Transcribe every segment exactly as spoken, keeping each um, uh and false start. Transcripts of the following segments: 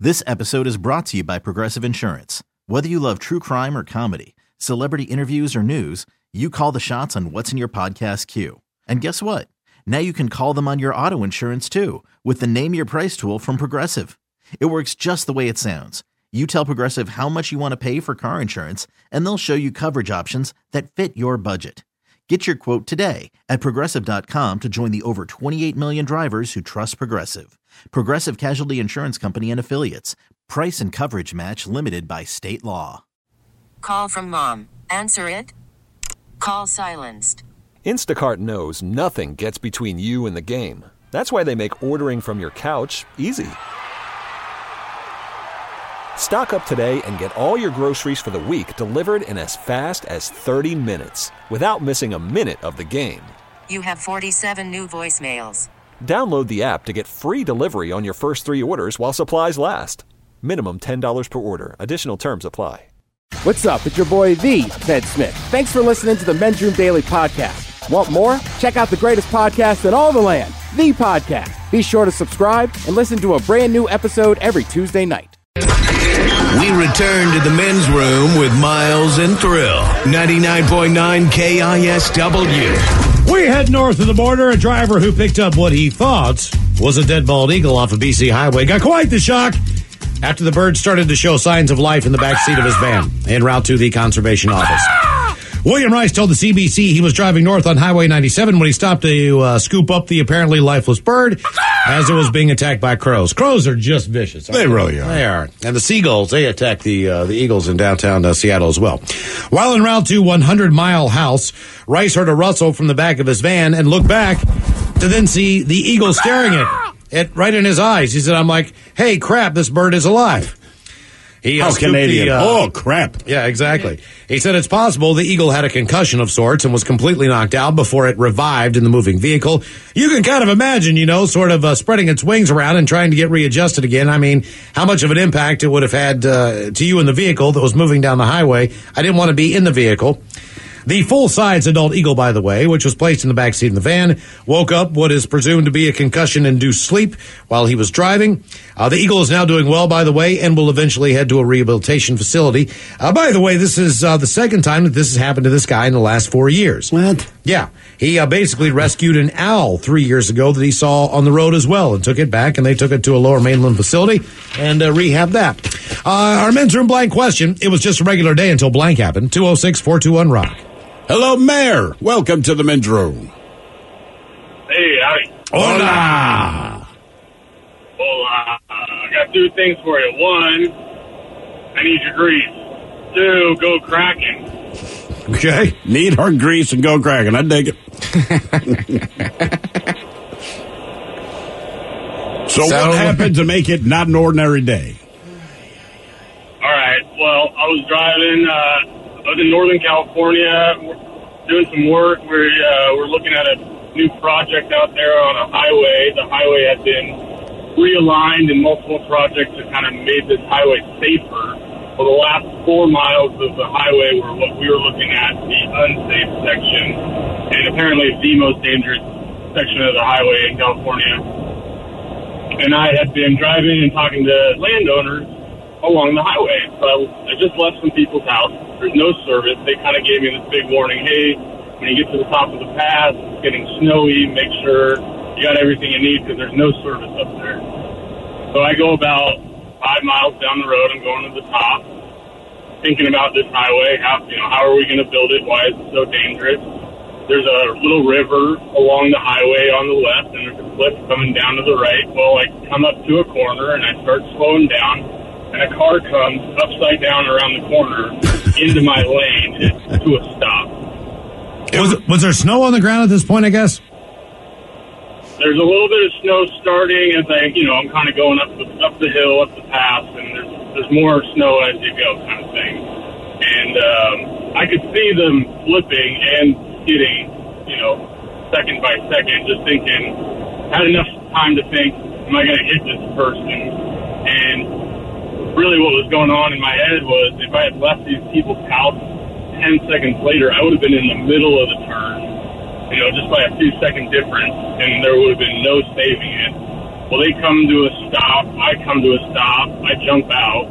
This episode is brought to you by Progressive Insurance. Whether you love true crime or comedy, celebrity interviews or news, you call the shots on what's in your podcast queue. And guess what? Now you can call them on your auto insurance too with the Name Your Price tool from Progressive. It works just the way it sounds. You tell Progressive how much you want to pay for car insurance, and they'll show you coverage options that fit your budget. Get your quote today at Progressive dot com to join the over twenty-eight million drivers who trust Progressive. Progressive Casualty Insurance Company and Affiliates. Price and coverage match limited by state law. Call from mom. Answer it. Call silenced. Instacart knows nothing gets between you and the game. That's why they make ordering from your couch easy. Stock up today and get all your groceries for the week delivered in as fast as thirty minutes without missing a minute of the game. You have forty-seven new voicemails. Download the app to get free delivery on your first three orders while supplies last. Minimum ten dollars per order. Additional terms apply. What's up? It's your boy, the Ted Smith. Thanks for listening to the Men's Room Daily Podcast. Want more? Check out the greatest podcast in all the land, The Podcast. Be sure to subscribe and listen to a brand new episode every Tuesday night. We return to the Men's Room with Miles and Thrill. ninety-nine point nine K I S W. We head north of the border. A driver who picked up what he thought was a dead bald eagle off a B C highway got quite the shock after the bird started to show signs of life in the backseat of his van en route to the conservation office. William Rice told the C B C he was driving north on Highway ninety-seven when he stopped to uh, scoop up the apparently lifeless bird as it was being attacked by crows. Crows are just vicious. They really are. They are. And the seagulls, they attack the uh, the eagles in downtown uh, Seattle as well. While en route to one hundred Mile House, Rice heard a rustle from the back of his van and looked back to then see the eagle staring at it right in his eyes. He said, I'm like, hey, crap, this bird is alive. He, uh, How Canadian. The, uh, oh, crap. Yeah, exactly. He said it's possible the eagle had a concussion of sorts and was completely knocked out before it revived in the moving vehicle. You can kind of imagine, you know, sort of uh, spreading its wings around and trying to get readjusted again. I mean, how much of an impact it would have had uh, to you in the vehicle that was moving down the highway. I didn't want to be in the vehicle. The full-size adult eagle, by the way, which was placed in the backseat of the van, woke up what is presumed to be a concussion-induced sleep while he was driving. Uh, the eagle is now doing well, by the way, and will eventually head to a rehabilitation facility. Uh, by the way, this is uh, the second time that this has happened to this guy in the last four years. What? Yeah. He uh, basically rescued an owl three years ago that he saw on the road as well and took it back, and they took it to a lower mainland facility and uh, rehabbed that. Uh, our men's room blank question. It was just a regular day until blank happened. two oh six, four two one, rock. Hello, Mayor. Welcome to the Men's Room. Hey, howdy. Hola. Hola. I got two things for you. One, I need your grease. Two, go cracking. Okay. Need our grease and go cracking. I dig it. so, so what happened to make it not an ordinary day? All right. Well, I was driving. Uh, I was in Northern California doing some work. We're, uh, we're looking at a new project out there on a highway. The highway had been realigned in multiple projects that kind of made this highway safer. Well, the last four miles of the highway were what we were looking at, the unsafe section, and apparently the most dangerous section of the highway in California. And I had been driving and talking to landowners along the highway. So I just left some people's house. There's no service. They kind of gave me this big warning. Hey, when you get to the top of the pass, it's getting snowy. Make sure you got everything you need because there's no service up there. So I go about five miles down the road. I'm going to the top, thinking about this highway. How, you know, how are we going to build it? Why is it so dangerous? There's a little river along the highway on the left, and there's a cliff coming down to the right. Well, I come up to a corner, and I start slowing down. And a car comes upside down around the corner into my lane to a stop. Was, was there snow on the ground at this point, I guess? There's a little bit of snow starting as I, you know, I'm kind of going up the, up the hill, up the pass, and there's, there's more snow as you go kind of thing. And um, I could see them flipping and skidding, you know, second by second, just thinking, had enough time to think, am I going to hit this person? And really what was going on in my head was if I had left these people's house ten seconds later, I would have been in the middle of the turn, you know, just by a few second difference, and there would have been no saving it. Well, they come to a stop. I come to a stop. I jump out.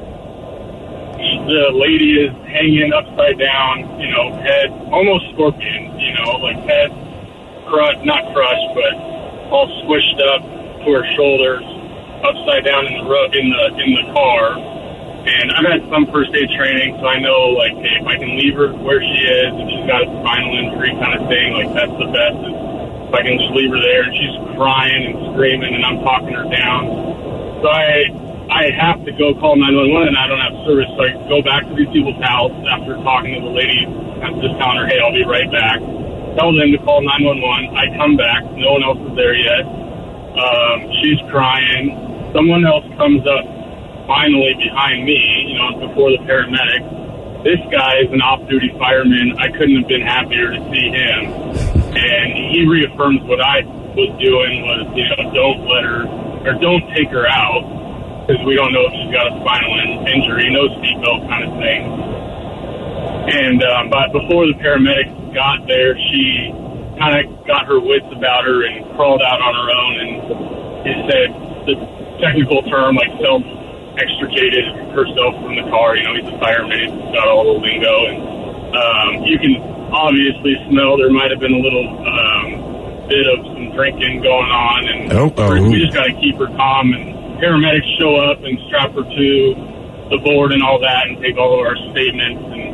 The lady is hanging upside down, you know, head almost scorpion, you know, like head crushed, not crushed, but all squished up to her shoulders, upside down in the ro- in the in the car. And I've had some first aid training, so I know, like, hey, if I can leave her where she is, if she's got a spinal injury kind of thing, like, that's the best. Is if I can just leave her there, and she's crying and screaming, and I'm talking her down. So I, I have to go call nine one one, and I don't have service, so I go back to these people's house after talking to the lady. I'm just telling her, hey, I'll be right back. Tell them to call nine one one. I come back. No one else is there yet. Um, she's crying. Someone else comes up finally behind me, you know, before the paramedics. This guy is an off-duty fireman. I couldn't have been happier to see him. And he reaffirms what I was doing was, you know, don't let her, or don't take her out, because we don't know if she's got a spinal in- injury, no seatbelt kind of thing. And, um, but before the paramedics got there, she kind of got her wits about her and crawled out on her own, and it said the technical term, like, self extricated herself from the car. You know, he's a fireman, he's got all the lingo, and um, you can obviously smell there might have been a little um, bit of some drinking going on, and oh, oh. we just got to keep her calm, and paramedics show up and strap her to the board and all that and take all of our statements, and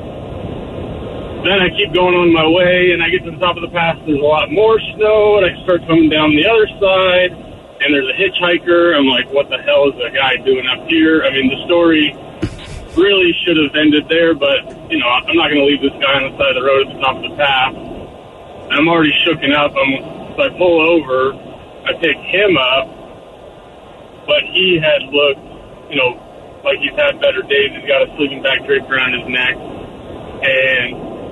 then I keep going on my way, and I get to the top of the pass, there's a lot more snow, and I start coming down the other side, and there's a hitchhiker. I'm like, what the hell is that guy doing up here? I mean, the story really should have ended there, but, you know, I'm not going to leave this guy on the side of the road at the top of the path. I'm already shooken up. I'm, so I pull over. I pick him up, but he had looked, you know, like he's had better days. He's got a sleeping bag draped around his neck, and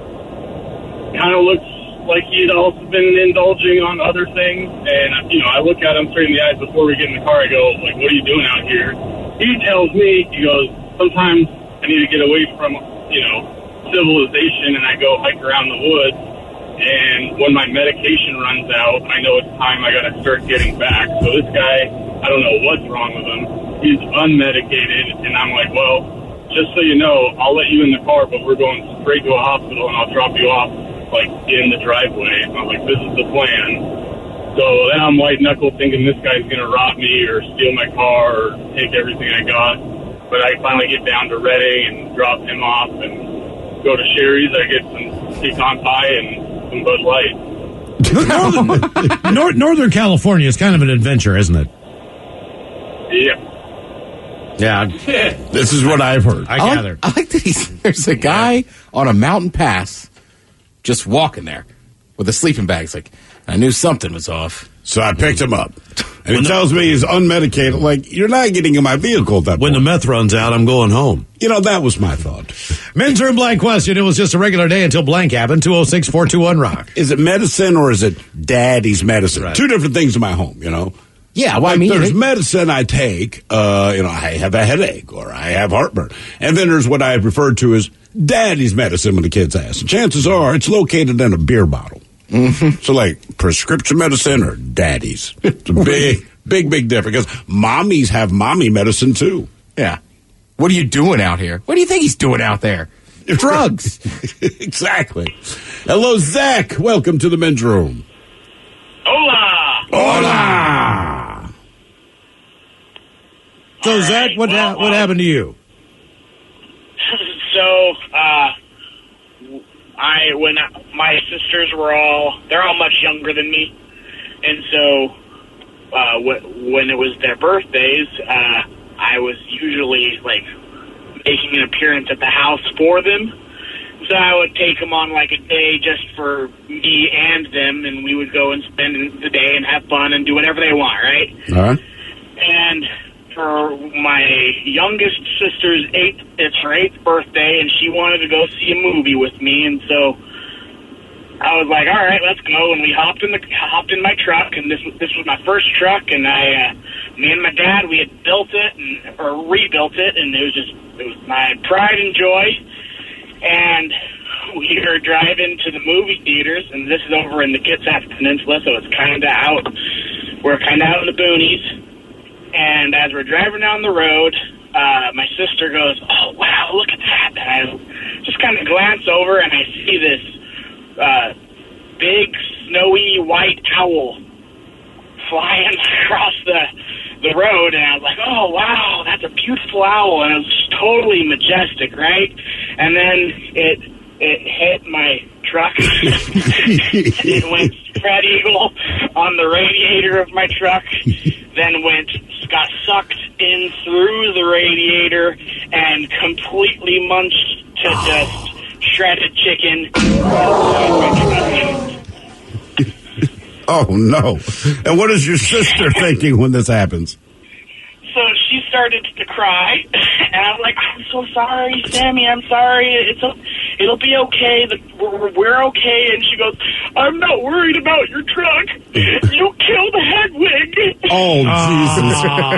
kind of looks like he had also been indulging on other things. And, you know, I look at him straight in the eyes before we get in the car. I go, like, what are you doing out here? He tells me, he goes, sometimes I need to get away from, you know, civilization, and I go hike around the woods. And when my medication runs out, I know it's time I got to start getting back. So this guy, I don't know what's wrong with him. He's unmedicated, and I'm like, well, just so you know, I'll let you in the car, but we're going straight to a hospital, and I'll drop you off, like, in the driveway. And I'm like, this is the plan. So then I'm white-knuckle thinking this guy's going to rob me or steal my car or take everything I got. But I finally get down to Reading and drop him off and go to Sherry's. I get some pecan pie and some Bud Light. Northern, North, Northern California is kind of an adventure, isn't it? Yeah. Yeah. This is what I've heard. I, I gathered. like, I like that he's, there's a guy on a mountain pass just walking there with a sleeping bag. It's like, I knew something was off. So I picked him up. And he tells me he's unmedicated. Like, you're not getting in my vehicle at that When point. the meth runs out, I'm going home. You know, that was my thought. Men's Room Blank question. It was just a regular day until blank happened. two oh six, four two one, rock. Is it medicine or is it daddy's medicine? Right. Two different things in my home, you know? Yeah, well, I Like, mean, there's it- medicine I take, uh, you know, I have a headache or I have heartburn. And then there's what I refer to as daddy's medicine when the kids ask. Chances are it's located in a beer bottle. Mm-hmm. So, like, prescription medicine or daddy's. It's a big, big, big difference. Because mommies have mommy medicine, too. yeah. What are you doing out here? What do you think he's doing out there? Drugs. Exactly. Hello, Zach. Welcome to the Men's Room. Hola! Hola! So, Zach, what, ha- what happened to you? So, uh, I when my sisters were all they're all much younger than me, and so uh, w- when it was their birthdays, uh, I was usually like making an appearance at the house for them. So I would take them on like a day just for me and them, and we would go and spend the day and have fun and do whatever they want, right? All right. And for my youngest sister's eighth, it's her eighth birthday, and she wanted to go see a movie with me, and so I was like, all right, let's go, and we hopped in the hopped in my truck, and this was this was my first truck, and I, uh, me and my dad, we had built it and or rebuilt it, and it was just it was my pride and joy, and we were driving to the movie theaters, and this is over in the Kitsap Peninsula, so it's kind of out. We're kind of out in the boonies. And as we're driving down the road, uh, my sister goes, "Oh, wow, look at that." And I just kind of glance over, and I see this uh, big, snowy, white owl flying across the the road. And I was like, "Oh, wow, that's a beautiful owl." And it was just totally majestic, right? And then it it hit my truck. It went spread eagle on the radiator of my truck, then went got sucked in through the radiator and completely munched to just shredded chicken. Oh, no. And what is your sister thinking when this happens? So she started to cry, and I'm like, "I'm so sorry, Sammy, I'm sorry. It's a, it'll be okay. The, we're, we're okay." And she goes, "I'm not worried about your truck. You killed Hedwig." Oh, Jesus.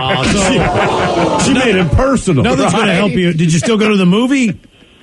Oh, so, she, she made it personal. Nothing's right? going to help you. Did you still go to the movie?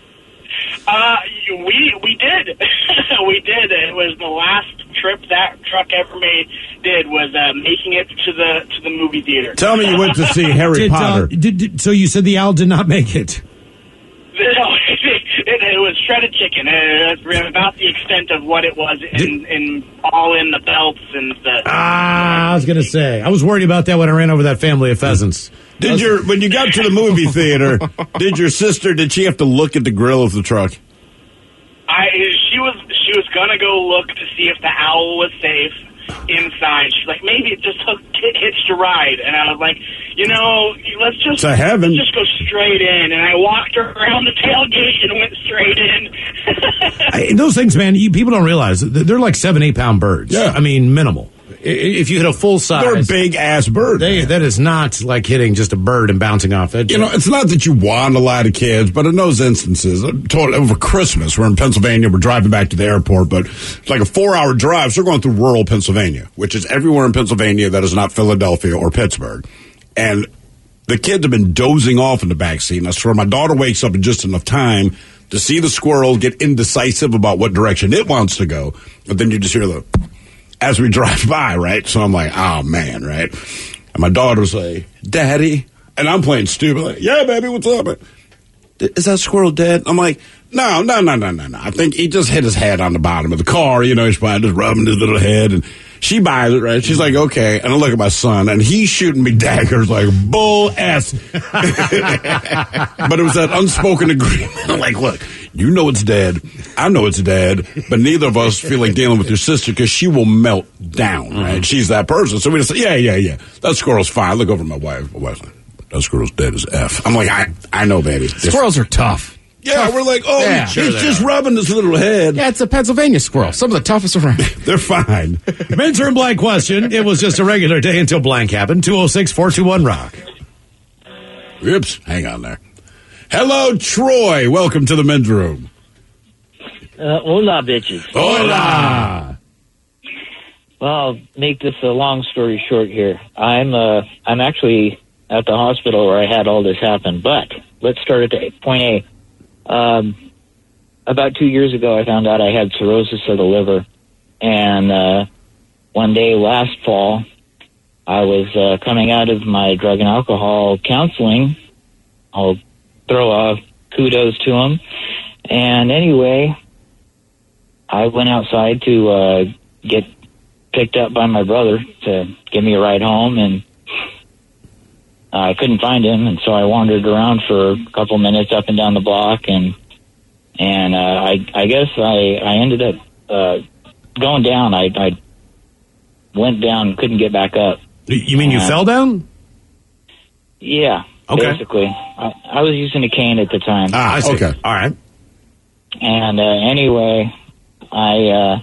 Uh, we we did. We did. It was the last trip that truck ever made did was uh, making it to the to the movie theater. Tell me you went to see Harry did, Potter. Uh, did, did, so you said the owl did not make it. No, it, it was shredded chicken. It was about the extent of what it was in, in all in the belts and the. Ah, I was going to say. I was worried about that when I ran over that family of pheasants. Did your when you got to the movie theater? Did your sister? Did she have to look at the grill of the truck? I she was she was gonna go look to see if the owl was safe inside. She's like, maybe it just hooked, hitched a ride, and I was like, you know, let's just to heaven. Let's just go straight in. And I walked around the tailgate and went straight in. I, those things, man, you, people don't realize they're like seven, eight pound birds. Yeah, I mean minimal. If you hit a full size, they're a big ass bird. They, that is not like hitting just a bird and bouncing off it. You know, it's not that you want a lot of kids, but in those instances, over Christmas, we're in Pennsylvania, we're driving back to the airport, but it's like a four hour drive. So we're going through rural Pennsylvania, which is everywhere in Pennsylvania that is not Philadelphia or Pittsburgh. And the kids have been dozing off in the back seat. And I swear my daughter wakes up in just enough time to see the squirrel get indecisive about what direction it wants to go. But then you just hear the, as we drive by, right? So I'm like, oh, man, right? And my daughter's like, Daddy. And I'm playing stupid. Like, yeah, baby, what's up? Is that squirrel dead? I'm like, no, no, no, no, no, no. I think he just hit his head on the bottom of the car. You know, he's probably just rubbing his little head. And she buys it, right? She's like, okay. And I look at my son, and he's shooting me daggers like bull ass. But it was that unspoken agreement. I'm like, look, you know it's dead. I know it's dead. But neither of us feel like dealing with your sister because she will melt down, right? Mm-hmm. She's that person. So we just say, yeah, yeah, yeah. That squirrel's fine. I look over at my wife. My wife's like, that squirrel's dead as F. I'm like, I, I know, baby. Squirrels are tough. Yeah, tough. We're like, oh, yeah, he's sure just are. rubbing his little head. Yeah, it's a Pennsylvania squirrel. Some of the toughest around. They're fine. Mentor and blank question. It was just a regular day until blank happened. two oh six, four two one, rock. Oops, hang on there. Hello, Troy. Welcome to the men's room. Uh, hola, bitches. Hola. Well, I'll make this a long story short here. I'm uh, I'm actually at the hospital where I had all this happen, but let's start at the point A. Um, about two years ago, I found out I had cirrhosis of the liver, and uh, one day last fall, I was uh, coming out of my drug and alcohol counseling. I'll throw a kudos to them. And anyway, I went outside to uh, get picked up by my brother to give me a ride home, and I couldn't find him, and so I wandered around for a couple minutes up and down the block, and and uh, I I guess I I ended up uh, going down. I I went down and couldn't get back up. You mean you uh, fell down? Yeah, okay. Basically. I, I was using a cane at the time. Ah, I see. Okay, all right. And uh, anyway, I uh,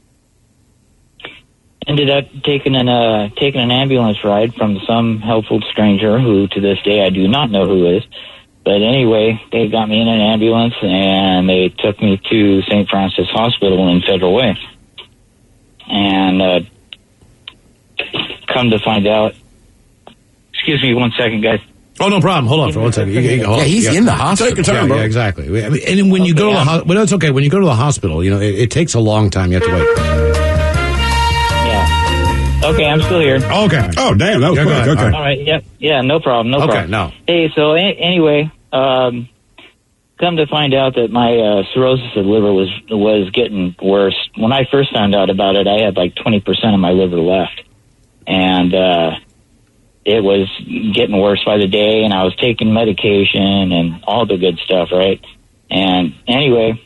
ended up taking an uh, taking an ambulance ride from some helpful stranger who, to this day, I do not know who is. But anyway, they got me in an ambulance and they took me to Saint Francis Hospital in Federal Way. And uh, come to find out, excuse me one second, guys. Oh, no problem. Hold on for one second. You, you, hold yeah, he's on. in the hospital. Take your time, yeah, bro. Yeah, exactly. I mean, and when you okay, go to the hospital, well, it's okay. When you go to the hospital, you know, it, it takes a long time. You have to wait. Yeah. Okay, I'm still here. Okay. Oh, damn, that was Yeah, go quick. ahead. Okay. All All right. Yep. Yeah. No problem. No Okay, problem. no. Hey. So a- anyway, um, come to find out that my uh, cirrhosis of the liver was was getting worse. When I first found out about it, I had like twenty percent of my liver left, and uh, it was getting worse by the day. And I was taking medication and all the good stuff, right? And anyway,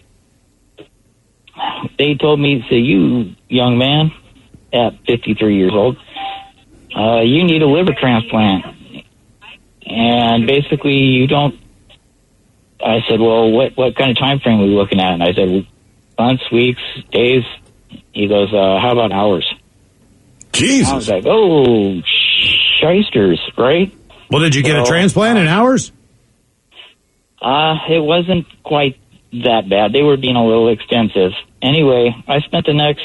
they told me, "So you, young man, at fifty-three years old, uh, you need a liver transplant." And basically, you don't. I said, "Well, what what kind of time frame are we looking at?" And I said, "Months, weeks, days." He goes, uh, "How about hours?" Jesus. I was like, "Oh, shysters, right?" Well, did you get So, a transplant in hours? Uh, it wasn't quite that bad. They were being a little extensive. Anyway, I spent the next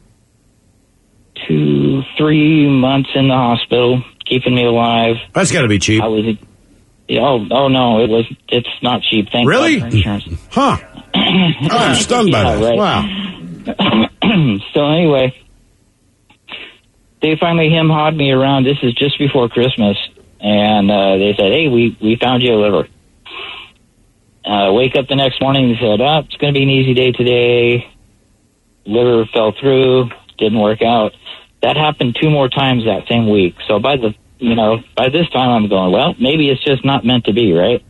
two, three months in the hospital, keeping me alive. That's got to be cheap. I was, oh, oh no, it was. It's not cheap. Thank Really? God for insurance. Huh. I'm stunned by Yeah, that. right. Wow. So anyway, they finally hem-hawed me around. This is just before Christmas, and uh, they said, "Hey, we we found you a liver." Uh, wake up the next morning and said, "Oh, it's going to be an easy day today." Liver fell through, didn't work out. That happened two more times that same week. So by the, you know, by this time I'm going, well, maybe it's just not meant to be, right?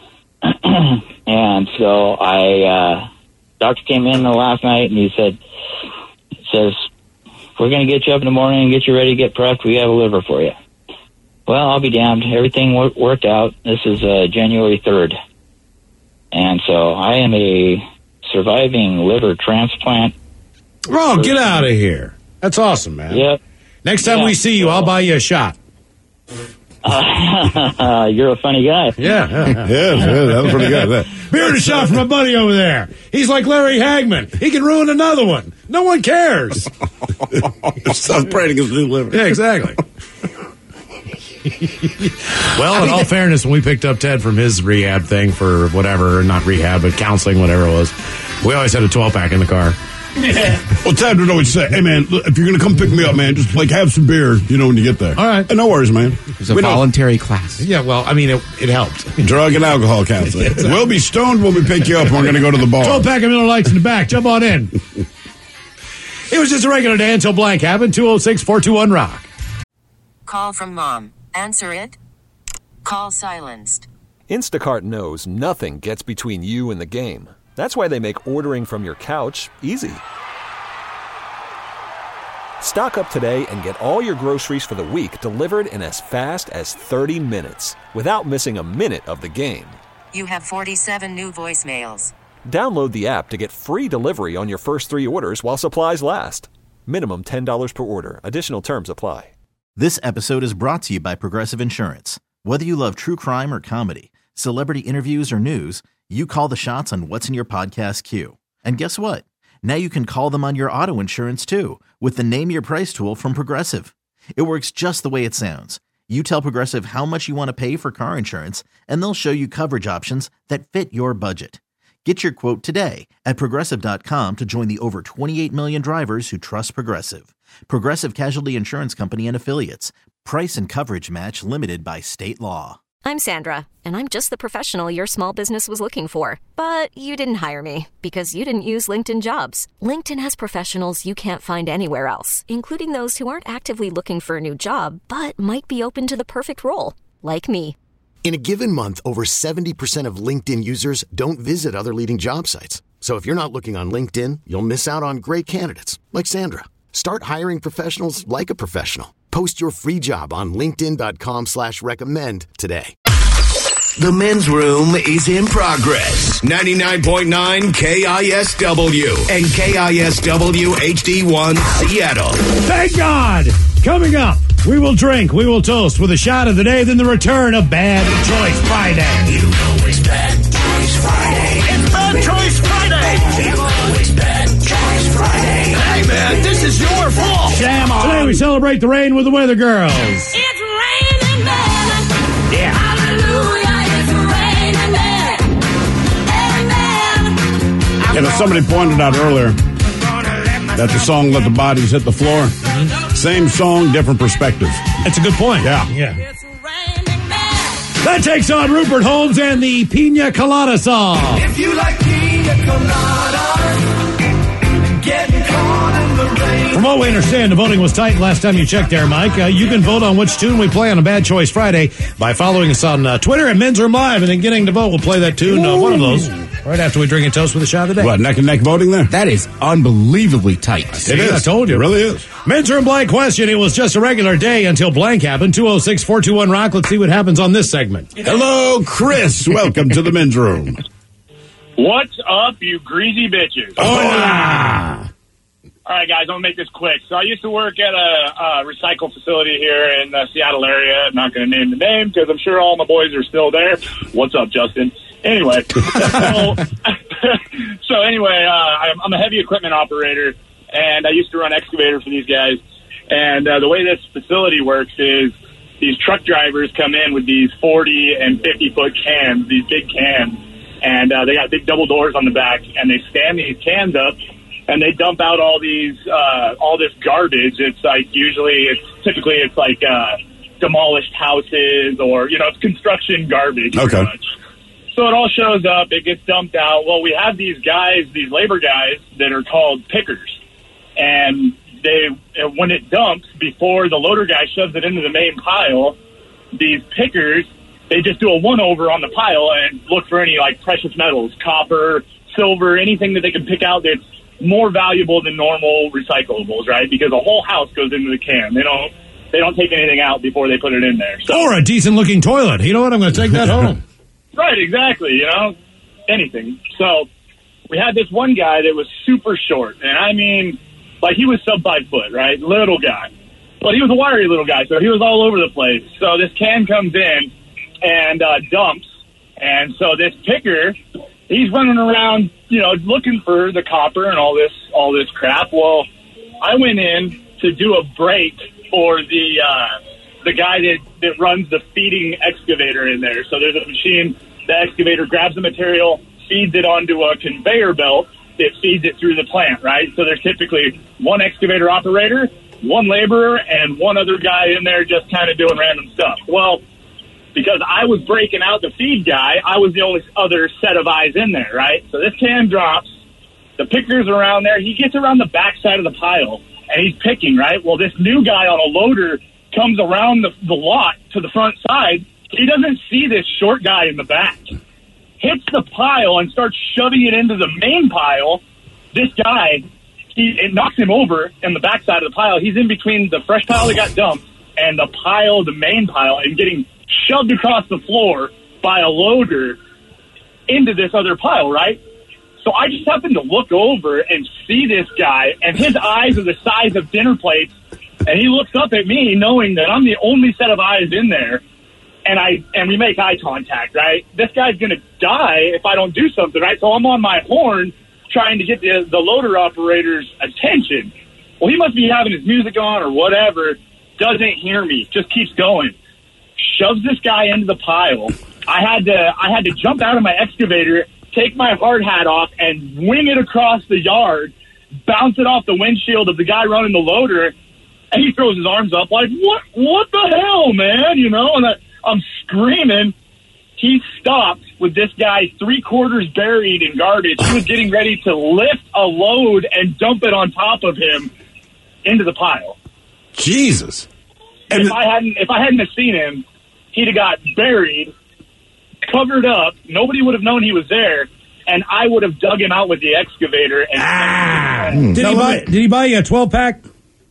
And so I, uh, doctor came in the last night and he said, says, "We're going to get you up in the morning and get you ready to get prepped. We have a liver for you." Well, I'll be damned. Everything wor- worked out. This is uh, January third. And so I am a surviving liver transplant. Oh, get out of here. That's awesome, man. Yep. Next time Yeah. we see you, I'll buy you a shot. Uh, you're a funny guy. Yeah. yeah. Yeah, yeah, that was pretty good. That. Beer and a shot from my buddy over there. He's like Larry Hagman. He can ruin another one. No one cares. Celebrating his new liver. Yeah, exactly. Well, in all fairness, when we picked up Ted from his rehab thing for whatever, not rehab, but counseling, whatever it was, we always had a twelve pack in the car. Well, Ted would always say, "Hey, man, look, if you're going to come pick me up, man, just like have some beer, you know, when you get there." All right. And no worries, man. It's a We know- voluntary class. Yeah, well, I mean, it, it helped. Drug and alcohol counseling. We'll be stoned when we pick you up and we're going to go to the bar. twelve pack of Miller Lights in the back. Jump on in. It was just a regular day until blank happened. two oh six, four two one, rock. Call from mom. Answer it. Call silenced. Instacart knows nothing gets between you and the game. That's why they make ordering from your couch easy. Stock up today and get all your groceries for the week delivered in as fast as thirty minutes without missing a minute of the game. You have forty-seven new voicemails. Download the app to get free delivery on your first three orders while supplies last. Minimum ten dollars per order. Additional terms apply. This episode is brought to you by Progressive Insurance. Whether you love true crime or comedy, celebrity interviews or news, you call the shots on what's in your podcast queue. And guess what? Now you can call them on your auto insurance too with the Name Your Price tool from Progressive. It works just the way it sounds. You tell Progressive how much you want to pay for car insurance, and they'll show you coverage options that fit your budget. Get your quote today at Progressive dot com to join the over twenty-eight million drivers who trust Progressive. Progressive Casualty Insurance Company and Affiliates. Price and coverage match limited by state law. I'm Sandra, and I'm just the professional your small business was looking for. But you didn't hire me because you didn't use LinkedIn Jobs. LinkedIn has professionals you can't find anywhere else, including those who aren't actively looking for a new job, but might be open to the perfect role, like me. In a given month, over seventy percent of LinkedIn users don't visit other leading job sites. So if you're not looking on LinkedIn, you'll miss out on great candidates like Sandra. Start hiring professionals like a professional. Post your free job on linkedin dot com slash recommend today. The men's room is in progress. ninety-nine point nine K I S W and K I S W H D one Seattle. Thank God! Coming up, we will drink, we will toast with a shot of the day, then the return of Bad Choice Friday. You know it's Bad Choice Friday. It's Bad Choice Friday. You know it's Bad Choice Friday. Hey, man, this is your fault. Jam on. Today we celebrate the rain with the Weather Girls. It's raining men. Yeah. Hallelujah, it's raining men. Amen. You know, somebody pointed out earlier that the song "Let the Bodies Hit the Floor" Same song, different perspective. That's a good point. Yeah. Yeah. That takes on Rupert Holmes and the Pina Colada song. If you like pina coladas, getting caught in the rain. From what we understand, the voting was tight last time you checked there, Mike. Uh, you can vote on which tune we play on a Bad Choice Friday by following us on uh, Twitter at Men's Room Live and then getting to vote. We'll play that tune, uh, one of those, right after we drink a toast with a shot of the day. What, neck and neck voting there? That is unbelievably tight. See, it is. I told you. It really is. Men's Room Blank question. It was just a regular day until blank happened. two oh six, four two one, rock. Let's see what happens on this segment. Hello, Chris. Welcome to the Men's Room. What's up, you greasy bitches? Hola! All right, guys, I'm going to make this quick. So I used to work at a, a recycle facility here in the Seattle area. I'm not going to name the name because I'm sure all my boys are still there. What's up, Justin? Anyway, so, so anyway, uh, I'm, I'm a heavy equipment operator, and I used to run excavator for these guys. And uh, the way this facility works is these truck drivers come in with these forty and fifty foot cans, these big cans, and uh, they got big double doors on the back, and they stand these cans up, and they dump out all these, uh, all this garbage. It's like usually, it's typically it's like uh, demolished houses or, you know, it's construction garbage. Okay. Pretty much. So it all shows up, it gets dumped out. Well, we have these guys, these labor guys that are called pickers. And they, when it dumps, before the loader guy shoves it into the main pile, these pickers, they just do a one-over on the pile and look for any, like, precious metals, copper, silver, anything that they can pick out that's more valuable than normal recyclables, right? Because a whole house goes into the can. They don't they don't take anything out before they put it in there. So, or a decent-looking toilet. You know what? I'm going to take that home. Right, exactly, you know, anything. So we had this one guy that was super short, and I mean, like, he was sub five foot, right? Little guy. But he was a wiry little guy, so he was all over the place. So this can comes in and uh, dumps, and so this picker, he's running around, you know, looking for the copper and all this all this crap. Well, I went in to do a break for the uh, the guy that, that runs the feeding excavator in there. So there's a machine, the excavator grabs the material, feeds it onto a conveyor belt that feeds it through the plant, right? So there's typically one excavator operator, one laborer, and one other guy in there just kind of doing random stuff. Well, because I was breaking out the feed guy, I was the only other set of eyes in there, right? So this can drops, the picker's around there, he gets around the back side of the pile, and he's picking, right? Well, this new guy on a loader comes around the, the lot to the front side. He doesn't see this short guy in the back. Hits the pile and starts shoving it into the main pile. This guy, he, it knocks him over in the back side of the pile. He's in between the fresh pile that got dumped and the pile, the main pile, and getting shoved across the floor by a loader into this other pile, right? So I just happened to look over and see this guy, and his eyes are the size of dinner plates, and he looks up at me knowing that I'm the only set of eyes in there, and I and we make eye contact, right? This guy's going to die if I don't do something, right? So I'm on my horn trying to get the, the loader operator's attention. Well, he must be having his music on or whatever, doesn't hear me, just keeps going. Shoves this guy into the pile. I had to I had to jump out of my excavator, take my hard hat off, and wing it across the yard, bounce it off the windshield of the guy running the loader, and he throws his arms up like, what What the hell, man? You know, and I, I'm screaming. He stopped with this guy three-quarters buried in garbage. He was getting ready to lift a load and dump it on top of him into the pile. Jesus. And if I hadn't if I hadn't have seen him, he'd have got buried, covered up. Nobody would have known he was there, and I would have dug him out with the excavator. And ah, did he buy? Did he buy you a twelve pack?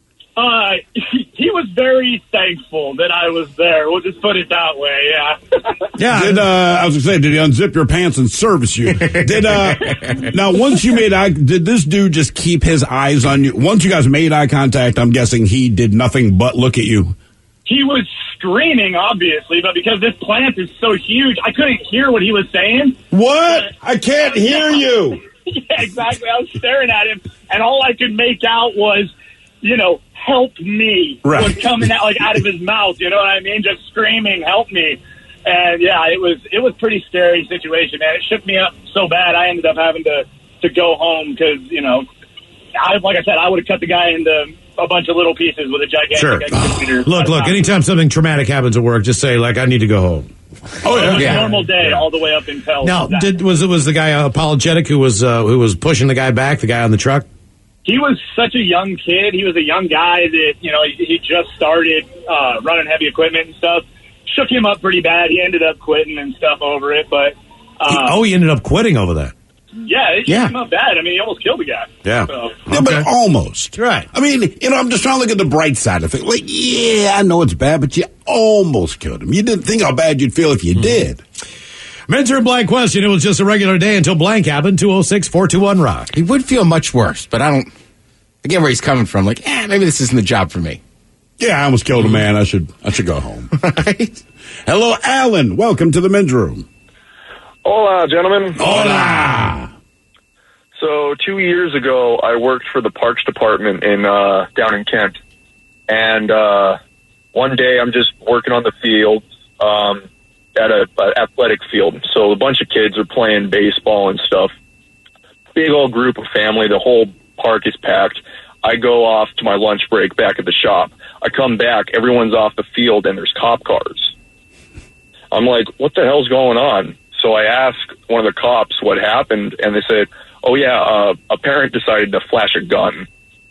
Uh, he, he was very thankful that I was there. We'll just put it that way. Yeah. Yeah. Did uh, I was gonna say, did he unzip your pants and service you? Did uh, now once you made eye, did this dude just keep his eyes on you? Once you guys made eye contact, I'm guessing he did nothing but look at you. He was screaming, obviously, but because this plant is so huge, I couldn't hear what he was saying. What? I can't hear you. Yeah, exactly. I was staring at him, and all I could make out was, you know, help me. Right. Was coming out like out of his mouth. You know what I mean? Just screaming, help me. And yeah, it was it was a pretty scary situation, man. It shook me up so bad. I ended up having to to go home because, you know, I, like I said, I would have cut the guy into a bunch of little pieces with a gigantic Sure. executor. Look, look, anytime something traumatic happens at work, just say, like, I need to go home. Oh, yeah. It was Yeah. a normal day all the way up until. Now, that. did, was it was the guy apologetic who was uh, who was pushing the guy back, the guy on the truck? He was such a young kid. He was a young guy that, you know, he, he just started uh, running heavy equipment and stuff. Shook him up pretty bad. He ended up quitting and stuff over it. But uh, He- oh, he ended up quitting over that. yeah, it shook Yeah. him up bad. I mean, he almost killed the guy. Yeah. So. Yeah, but almost. Right. I mean, you know, I'm just trying to look at the bright side of it. Like, yeah, I know it's bad, but you almost killed him. You didn't think how bad you'd feel if you did. Mentor blank question. It was just a regular day until blank happened. two oh six, four two one, rock. He would feel much worse, but I don't. I get where he's coming from. Like, eh, maybe this isn't the job for me. Yeah, I almost killed a man. I should I should go home. Right? Hello, Alan. Welcome to the men's room. Hola, gentlemen. Hola. So two years ago, I worked for the Parks Department in uh, down in Kent, and uh, one day I'm just working on the field um, at a, a athletic field. So a bunch of kids are playing baseball and stuff. Big old group of family. The whole park is packed. I go off to my lunch break back at the shop. I come back. Everyone's off the field, and there's cop cars. I'm like, what the hell's going on? So I asked one of the cops what happened, and they said, oh, yeah, uh, a parent decided to flash a gun.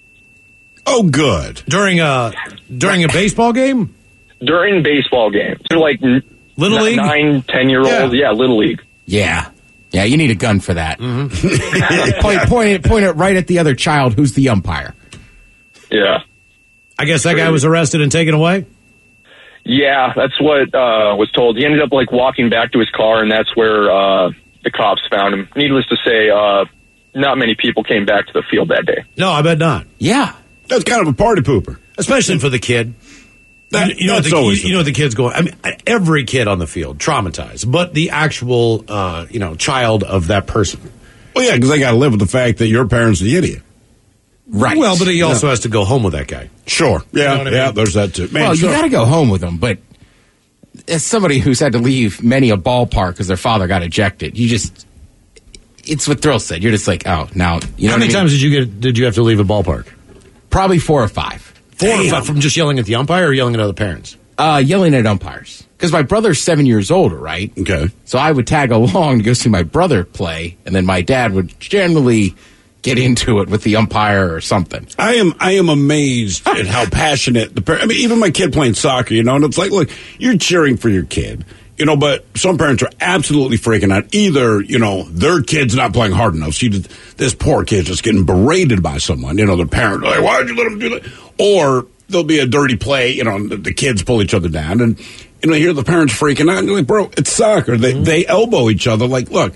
Oh, good. During a, during a baseball game? During baseball games. They're like n- Little n- League? nine, ten-year-olds. Yeah. yeah, Little League. Yeah. Yeah, you need a gun for that. point, point, it, point it right at the other child who's the umpire. Yeah. I guess that guy was arrested and taken away? Yeah, that's what uh, was told. He ended up, like, walking back to his car, and that's where uh, the cops found him. Needless to say, uh, not many people came back to the field that day. No, I bet not. Yeah. That's kind of a party pooper. Especially for the kid. That, you, you know, that's the, always you, you know the kid's going. I mean, every kid on the field traumatized, but the actual, uh, you know, child of that person. Well, yeah, because they got to live with the fact that your parents are the idiot. Right. Well, but he also Yeah. has to go home with that guy. Sure. Yeah, You know what I yeah. mean? There's that too. Man, well, sure. you got to go home with them, but as somebody who's had to leave many a ballpark because their father got ejected, you just, it's what Thrill said. You're just like, oh, now, you know How many what I mean? times did you get? Did you have to leave a ballpark? Probably four or five. Four or five from just yelling at the umpire or yelling at other parents? Uh, yelling at umpires. Because my brother's seven years older, right? Okay. So I would tag along to go see my brother play, and then my dad would generally get into it with the umpire or something. I am I am amazed at how passionate the parents. I mean, even my kid playing soccer, you know, and it's like, look, you're cheering for your kid, you know, but some parents are absolutely freaking out. Either, you know, their kid's not playing hard enough. See, this poor kid's just getting berated by someone, you know, the parent, like, why did you let him do that? Or there'll be a dirty play, you know, the, the kids pull each other down, and, you know, hear the parents freaking out, and you're like, bro, it's soccer. They, mm-hmm. they elbow each other. Like, look,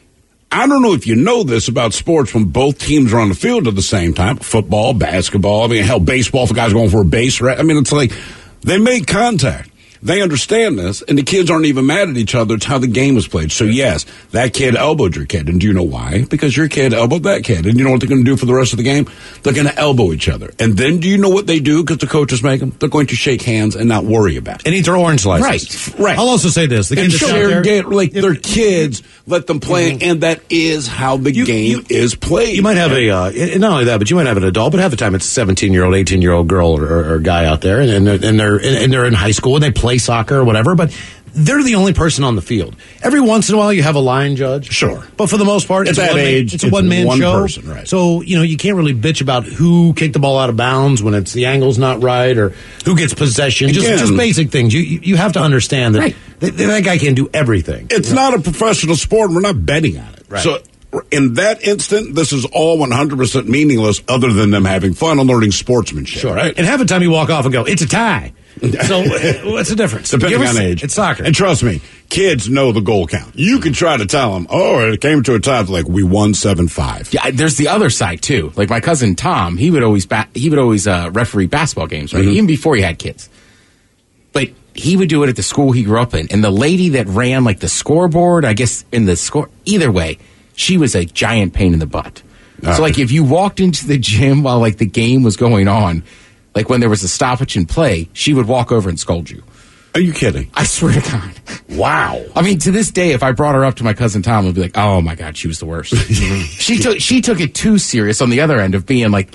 I don't know if you know this about sports when both teams are on the field at the same time. Football, basketball, I mean, hell, baseball, if a guy's going for a base, right? I mean, it's like they make contact. They understand this, and the kids aren't even mad at each other. It's how the game is played. So, yes, that kid elbowed your kid. And do you know why? Because your kid elbowed that kid. And you know what they're going to do for the rest of the game? They're going to elbow each other. And then do you know what they do because the coaches make them? They're going to shake hands and not worry about it. And eat their orange slices. Right, right. I'll also say this. The and kids share out there, get, like, their kids, let them play, mm-hmm. and that is how the you, game you, is played. You might have a, uh, not only that, but you might have an adult, but half the time it's a seventeen-year-old, eighteen-year-old girl or, or, or guy out there, and they're, and, they're, and they're in high school, and they play soccer or whatever, but they're the only person on the field. Every once in a while, you have a line judge. Sure. But for the most part, At it's, a that one age, man, it's a it's one-man one show. person, right. So, you know, you can't really bitch about who kicked the ball out of bounds when it's the angle's not right or who gets possession. Just, Again, just basic things. You you have to understand that right. that, that guy can't do everything. It's not a professional sport, and we're not betting on it. Right. So in that instant, this is all one hundred percent meaningless other than them having fun and learning sportsmanship. Sure. Right? And half the time you walk off and go, it's a tie. So what's the difference? Depending on age. It's soccer. And trust me, kids know the goal count. You can try to tell them, oh, it came to a tie. Like, we won seven five. Yeah, there's the other side, too. Like, my cousin Tom, he would always ba- he would always uh, referee basketball games, right? Mm-hmm. Even before he had kids. But he would do it at the school he grew up in. And the lady that ran, like, the scoreboard, I guess, in the score, either way, she was a giant pain in the butt. Uh, so, like, if you walked into the gym while, like, the game was going on, like when there was a stoppage in play, she would walk over and scold you. Are you kidding? I swear to God. Wow. I mean, to this day, if I brought her up to my cousin Tom, I'd be like, "Oh my God, she was the worst." she took she took it too serious on the other end of being like like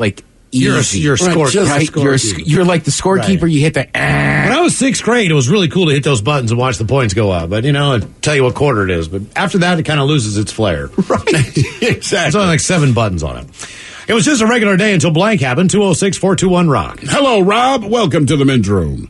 You're a, easy. you're a score, right, just, right? You're, a, sc- you're like the scorekeeper. Right. You hit the. Ah. When I was sixth grade, it was really cool to hit those buttons and watch the points go up. But you know, I'll tell you what quarter it is. But after that, it kind of loses its flair. Right. Exactly. There's only like seven buttons on it. It was just a regular day until blank happened. two oh six, four two one, rock. Hello, Rob. Welcome to the men's room.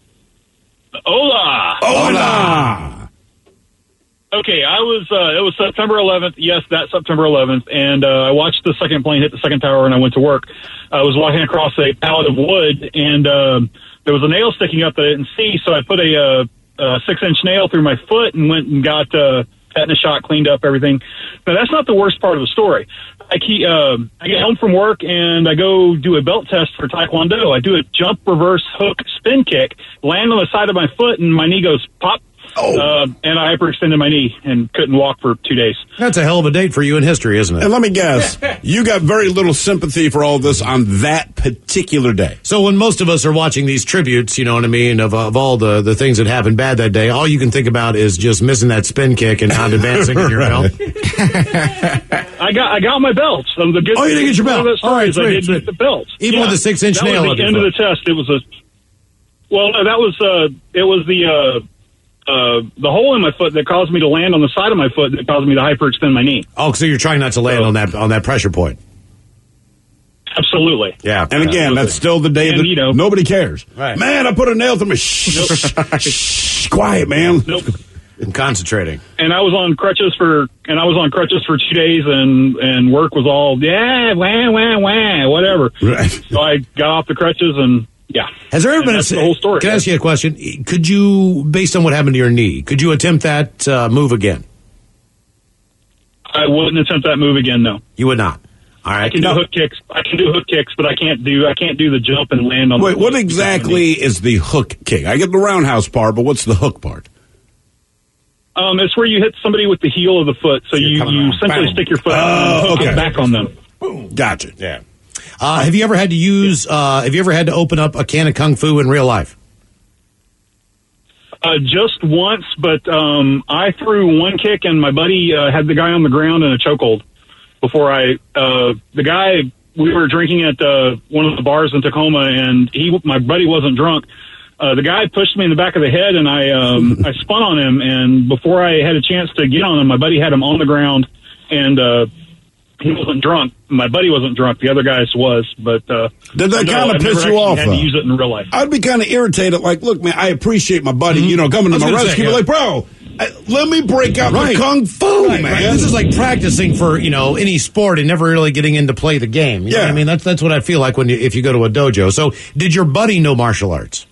Hola. Hola. Okay, I was, uh, it was September eleventh. Yes, that September eleventh. And, uh, I watched the second plane hit the second tower and I went to work. I was walking across a pallet of wood and, um, there was a nail sticking up that I didn't see. So I put a, uh, a six inch nail through my foot and went and got, uh, tetanus shot, cleaned up everything. Now that's not the worst part of the story. I keep, uh, I get home from work and I go do a belt test for Taekwondo. I do a jump, reverse, hook, spin kick, land on the side of my foot, and my knee goes pop. Oh. Uh, and I hyperextended my knee and couldn't walk for two days. That's a hell of a date for you in history, isn't it? And let me guess, you got very little sympathy for all this on that particular day. So when most of us are watching these tributes, you know what I mean, of, of all the, the things that happened bad that day, all you can think about is just missing that spin kick and not advancing in your belt. I got I got my belt. Um, the good oh, you didn't get your belt. All right, sweet, I did sweet. get the belt. Even yeah, with the six inch that nail. That was the end of the test. It was a. Well, no, that was uh, it was the uh, uh, the hole in my foot that caused me to land on the side of my foot that caused me to hyperextend my knee. Oh, so you're trying not to land so, on that on that pressure point. Absolutely. Yeah. And again, absolutely. That's still the day and, that you know, nobody cares. Right. Man, I put a nail through my. Shh, nope. shh, quiet, man. Nope. I'm concentrating. And I was on crutches for and I was on crutches for two days, and and work was all yeah, wah wah wah, whatever. Right. So I got off the crutches and yeah. Has there ever and been that's a the whole story? Can I ask you a question? Could you, based on what happened to your knee, could you attempt that uh, move again? I wouldn't attempt that move again. No. You would not. All right. I can do hook kicks. I can do hook kicks, but I can't do I can't do the jump and land on. Wait, the what exactly is the hook kick? I get the roundhouse part, but what's the hook part? Um, it's where you hit somebody with the heel of the foot. So, so you, you essentially Bam. stick your foot out and hook okay. it back on them. Boom. Gotcha. Yeah. Uh, have you ever had to use? Uh, have you ever had to open up a can of kung fu in real life? Uh, just once, but um, I threw one kick, and my buddy uh, had the guy on the ground in a chokehold. Before I, uh, the guy, we were drinking at uh, one of the bars in Tacoma, and he, my buddy, wasn't drunk. Uh, the guy pushed me in the back of the head, and I, um, I spun on him. And before I had a chance to get on him, my buddy had him on the ground, and uh, he wasn't drunk. My buddy wasn't drunk. The other guy's was. But uh, did that no, kind of piss you off? Had to use it in real life. I'd be kind of irritated. Like, look, man, I appreciate my buddy. Mm-hmm. You know, coming to my rescue. Say, yeah. Like, bro, I, let me break out right. the kung fu, right, man. Right. This is like practicing for you know any sport and never really getting in to play the game. You yeah, know what I mean that's that's what I feel like when you, if you go to a dojo. So, did your buddy know martial arts?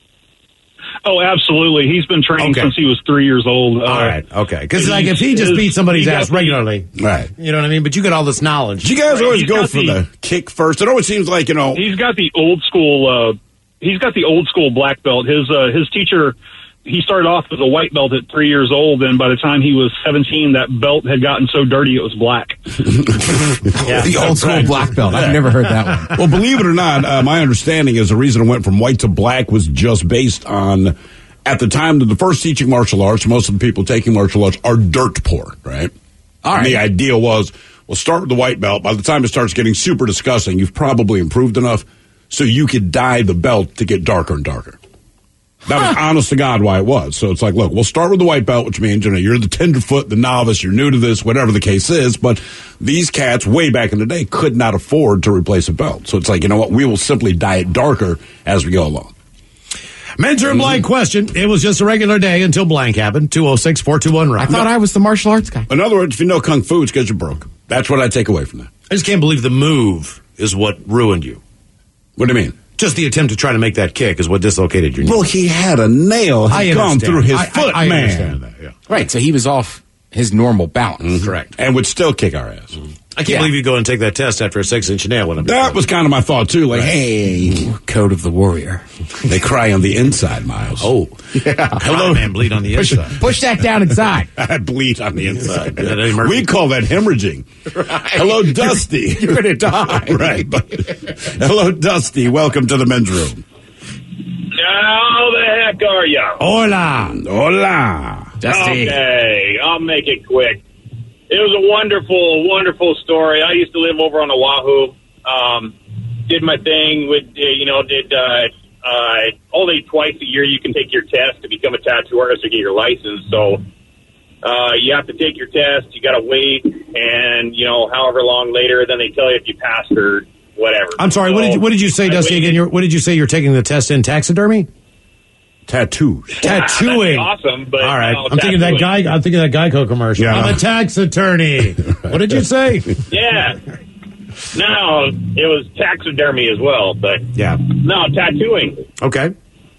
Oh, absolutely. He's been training okay. since he was three years old. Uh, all right, okay. Because like if he just beat somebody's ass regularly, right? You know what I mean. But you got all this knowledge. Do you guys right. always he's go for the, the kick first? It always seems like you know he's got the old school. Uh, he's got the old school black belt. His uh, his teacher. He started off as a white belt at three years old, and by the time he was seventeen, that belt had gotten so dirty it was black. yeah, the old school black belt. I've never heard that one. Well, believe it or not, uh, my understanding is the reason it went from white to black was just based on, at the time that the first teaching martial arts, most of the people taking martial arts are dirt poor, right? All right. And the idea was, we'll start with the white belt. By the time it starts getting super disgusting, you've probably improved enough so you could dye the belt to get darker and darker. That was honest to God why it was. So it's like, look, we'll start with the white belt, which means, you know, you're the tenderfoot, the novice, you're new to this, whatever the case is. But these cats way back in the day could not afford to replace a belt. So it's like, you know what? We will simply dye it darker as we go along. Men's room blank question. It was just a regular day until blank happened. two oh six, four two one, rock. I thought no. I was the martial arts guy. In other words, if you know kung fu, it's because you're broke. That's what I take away from that. I just can't believe the move is what ruined you. What do you mean? Just the attempt to try to make that kick is what dislocated your knee. Well, he had a nail had gone through his I, foot, I, I man. Understand that, yeah. Right, so he was off his normal balance. Mm-hmm. Correct. And would still kick our ass. Mm-hmm. I can't yeah. believe you go and take that test after a six-inch nail. When that was kind of my thought, too. Like, right. hey. Code of the warrior. They cry on the inside, Miles. Oh. Yeah. Hello, man, bleed on the push, inside. Push that down inside. I bleed on the inside. Yeah. We call that hemorrhaging. Right. Hello, Dusty. You're going to die. Right. But, hello, Dusty. Welcome to the men's room. How the heck are you? Hola. Hola. Dusty. Okay, I'll make it quick. It was a wonderful, wonderful story. I used to live over on Oahu. Um, did my thing with, uh, you know, did uh, uh, only twice a year you can take your test to become a tattoo artist or get your license. So uh, you have to take your test. You got to wait, and you know, however long later, then they tell you if you passed or whatever. I'm sorry. So what did you, what did you say, I Dusty? waited. Again, you're, what did you say? You're taking the test in taxidermy? Tattoos. Tattooing. That's awesome, but all right. no, I'm thinking that tattooing. guy. I'm thinking that Geico commercial. Yeah. I'm a tax attorney. What did you say? Yeah. No, it was taxidermy as well, but Yeah. no, tattooing. Okay.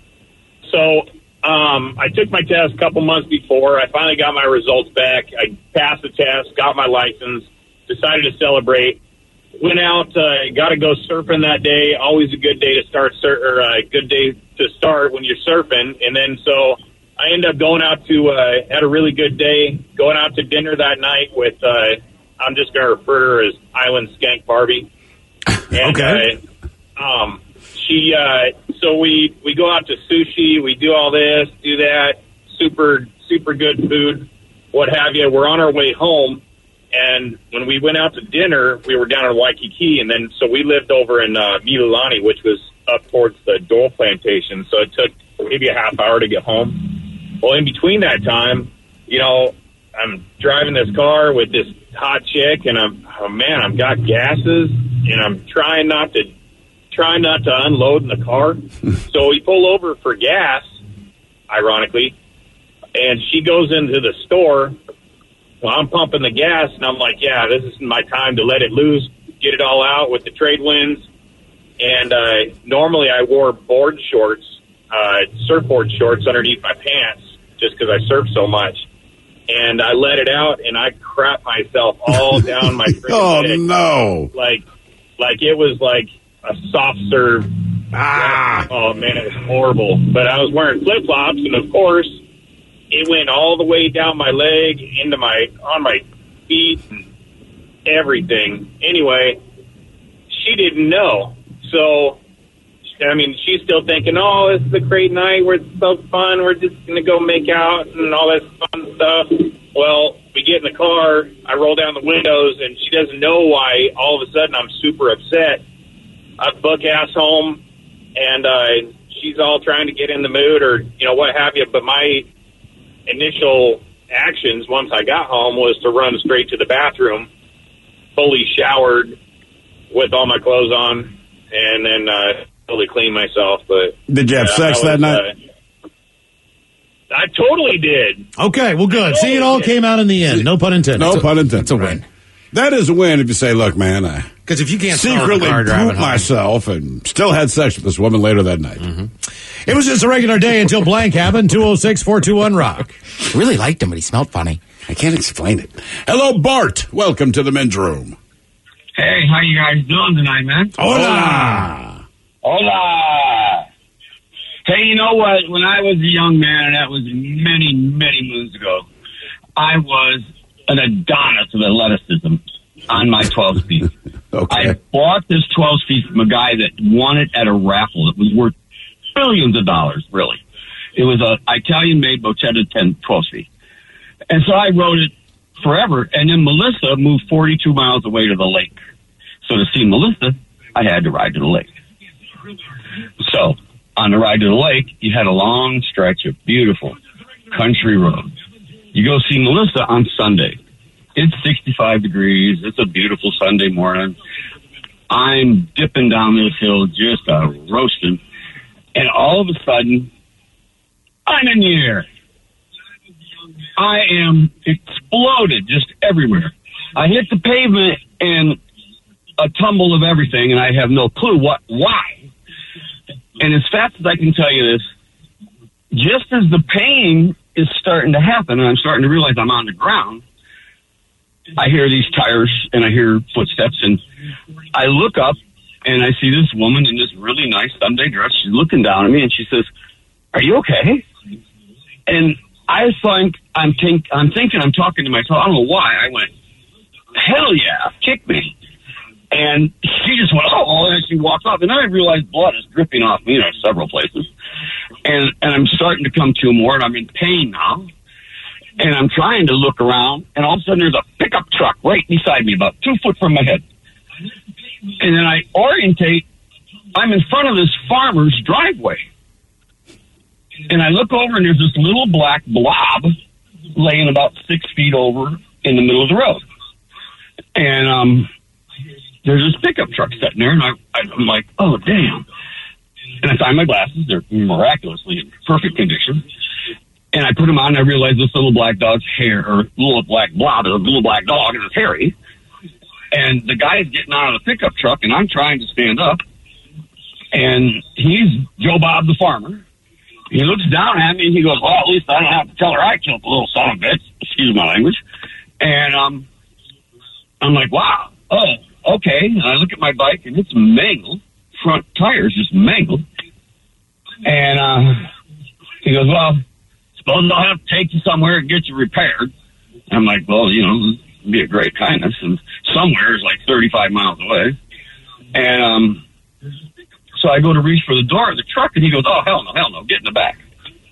So um, I took my test a couple months before. I finally got my results back. I passed the test, got my license, decided to celebrate. Went out, uh, got to go surfing that day. Always a good day to start, sur- or a good day to start when you're surfing. And then so I ended up going out to, uh, had a really good day, going out to dinner that night with, uh, I'm just going to refer to her as Island Skank Barbie. And, Okay. Uh, um, she, uh, so we, we go out to sushi, we do all this, do that, super, super good food, what have you. We're on our way home. And when we went out to dinner, we were down in Waikiki, and then so we lived over in uh, Mililani, which was up towards the Dole Plantation. So it took maybe a half hour to get home. Well, in between that time, you know, I'm driving this car with this hot chick, and I'm oh man, I've got gases, and I'm trying not to trying not to unload in the car. So we pull over for gas, ironically, and she goes into the store. Well, I'm pumping the gas, and I'm like, yeah, this is my time to let it loose, get it all out with the trade winds. And uh, normally I wore board shorts, uh, surfboard shorts underneath my pants just because I surf so much. And I let it out, and I crap myself all down my freaking Oh, leg. no. Like, like it was like a soft serve. Ah. Oh, man, it was horrible. But I was wearing flip-flops, and of course, it went all the way down my leg, into my, on my feet, and everything. Anyway, she didn't know. So, I mean, she's still thinking, oh, this is a great night. We're so fun. We're just going to go make out and all this fun stuff. Well, we get in the car. I roll down the windows, and she doesn't know why all of a sudden I'm super upset. I book ass home, and uh, she's all trying to get in the mood or, you know, what have you. But my initial actions once I got home was to run straight to the bathroom, fully showered with all my clothes on, and then uh, fully clean myself. But Did you have uh, sex I that was, night? Uh, I totally did. Okay, well, good. See, it all came out in the end. No pun intended. No pun intended. It's a win. That is a win if you say, look, man, I Because if you can't smell the secretly car driving pooped home. myself and still had sex with this woman later that night. It was just a regular day until blank happened. two oh six, four two one, rock. Really liked him, but he smelled funny. I can't explain it. Hello, Bart. Welcome to the men's room. Hey, how you guys doing tonight, man? Hola. Hola. Hey, you know what? When I was a young man, and that was many, many moons ago, I was an Adonis of athleticism on my twelve speed. Okay. I bought this twelve speed from a guy that won it at a raffle. It was worth billions of dollars, really. It was a Italian-made Bocetta ten twelve speed. And so I rode it forever, and then Melissa moved forty-two miles away to the lake. So to see Melissa, I had to ride to the lake. So on the ride to the lake, you had a long stretch of beautiful country road. You go see Melissa on Sunday. It's sixty-five degrees. It's a beautiful Sunday morning. I'm dipping down this hill, just uh, roasting. And all of a sudden, I'm in the air. I am exploded just everywhere. I hit the pavement and a tumble of everything, and I have no clue what, why. And as fast as I can tell you this, just as the pain is starting to happen, and I'm starting to realize I'm on the ground, I hear these tires and I hear footsteps, and I look up and I see this woman in this really nice Sunday dress. She's looking down at me and she says, "Are you okay?" And I think I'm think I'm thinking I'm talking to myself. I don't know why. I went, "Hell yeah, kick me!" And she just went, "Oh!" And she walked off, and then I realized blood is dripping off me, you know, several places, and and I'm starting to come to more, and I'm in pain now. And I'm trying to look around, and all of a sudden there's a pickup truck right beside me, about two foot from my head. And then I orientate, I'm in front of this farmer's driveway. And I look over and there's this little black blob laying about six feet over in the middle of the road. And um, there's this pickup truck sitting there, and I, I'm like, oh, damn. And I find my glasses. They're miraculously in perfect condition. And I put them on, and I realize this little black dog's hair, or little black blob, a little black dog, and it's hairy. And the guy's getting out of the pickup truck, and I'm trying to stand up. And he's Joe Bob the farmer. He looks down at me, and he goes, well, at least I don't have to tell her I killed the little son of a bitch. Excuse my language. And um, I'm like, wow, oh, okay. And I look at my bike, and it's mangled. Front tires just mangled. And uh, he goes, well, suppose I'll have to take you somewhere and get you repaired. I'm like, well, you know, it'd be a great kindness. And somewhere is like thirty-five miles away. And um, so I go to reach for the door of the truck, and he goes, oh, hell no, hell no, get in the back.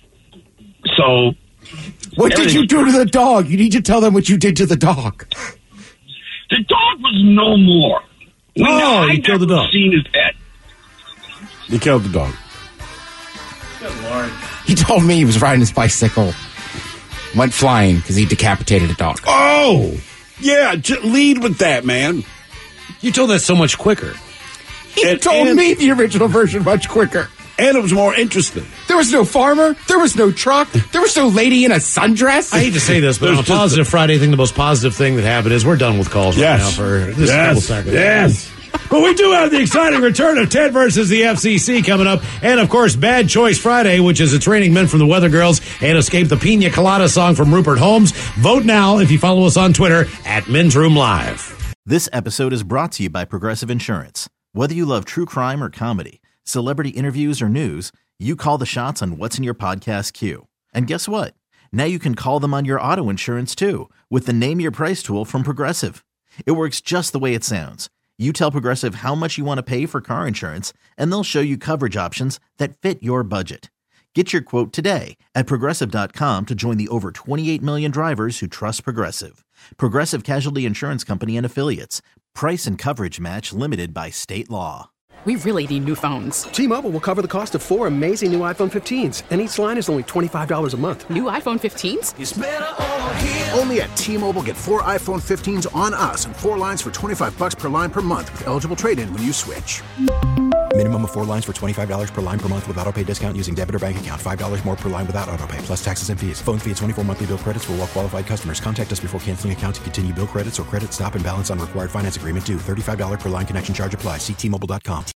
So what did you do to the dog? You need to tell them what you did to the dog. The dog was no more. We oh, know, you I killed the never dog. Seen his head. You killed the dog. Good Lord. He told me he was riding his bicycle, went flying because he decapitated a dog. Oh, yeah, j- lead with that, man. You told that so much quicker. He And- told and- me the original version much quicker. And it was more interesting. There was no farmer. There was no truck. There was no lady in a sundress. I hate to say this, but on a There's just positive Friday, I think the most positive thing that happened is we're done with calls Yes. right now for this Yes. couple seconds. Yes. But we do have the exciting return of Ted versus the F C C coming up. And, of course, Bad Choice Friday, which is a training men from the Weather Girls, and Escape the Pina Colada song from Rupert Holmes. Vote now if you follow us on Twitter at Men's Room Live. This episode is brought to you by Progressive Insurance. Whether you love true crime or comedy, celebrity interviews or news, you call the shots on what's in your podcast queue. And guess what? Now you can call them on your auto insurance too with the Name Your Price tool from Progressive. It works just the way it sounds. You tell Progressive how much you want to pay for car insurance, and they'll show you coverage options that fit your budget. Get your quote today at Progressive dot com to join the over twenty-eight million drivers who trust Progressive. Progressive Casualty Insurance Company and Affiliates. Price and coverage match limited by state law. We really need new phones. T-Mobile will cover the cost of four amazing new iPhone fifteens, and each line is only twenty-five dollars a month. New iPhone fifteens? It's better over here. Only at T-Mobile, get four iPhone fifteens on us and four lines for twenty-five bucks per line per month with eligible trade-in when you switch. Minimum of four lines for twenty-five dollars per line per month with autopay discount using debit or bank account. five dollars more per line without autopay, plus taxes and fees. Phone fee at twenty-four monthly bill credits for well-qualified customers. Contact us before canceling account to continue bill credits or credit stop and balance on required finance agreement due. thirty-five dollars per line connection charge applies. See T Mobile dot com.